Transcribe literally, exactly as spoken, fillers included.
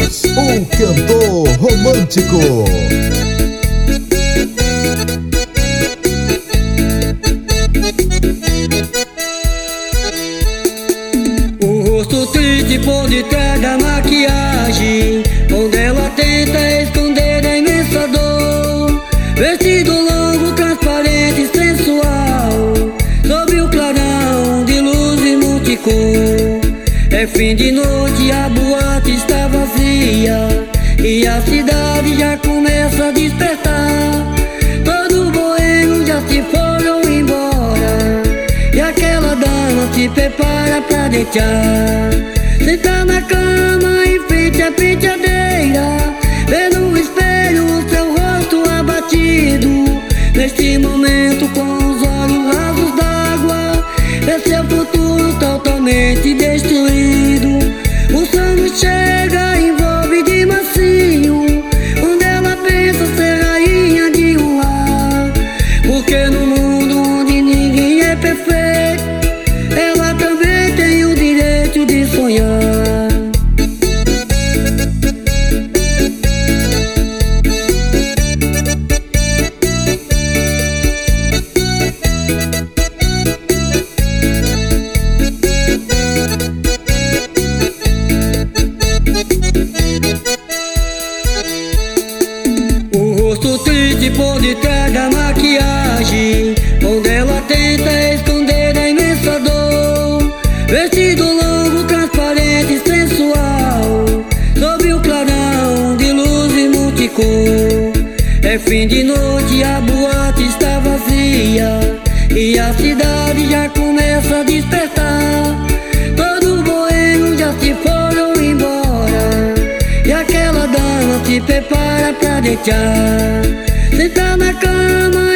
Santos, o cantor romântico. O rosto triste por detrás da maquiagem, onde ela tenta esconder a imensa dor. Vestido longo, transparente e sensual, sob o clarão de luz e multicor. É fim de noite, a boate está vazia e a cidade já começa a despertar. Todo boêmio já se foram embora e aquela dama se prepara pra deitar. Senta na cama em frente à penteadeira, vê no espelho o seu rosto abatido. Neste momento, com os olhos rasos d'água, é seu futuro totalmente destruído. O sangue chega, envolve de macio, onde ela pensa ser rainha de um lar. Porque no mundo onde ninguém é perfeito, ela também tem o direito de sonhar. Triste por detrás da maquiagem, onde ela tenta esconder a imensa dor. Vestido longo, transparente e sensual, sob o clarão de luz e multicor. É fim de noite, a boate está vazia e a cidade já começa a despertar. Todo boêmio já se foram embora e aquela dama se prepara pra deitar. Senta na cama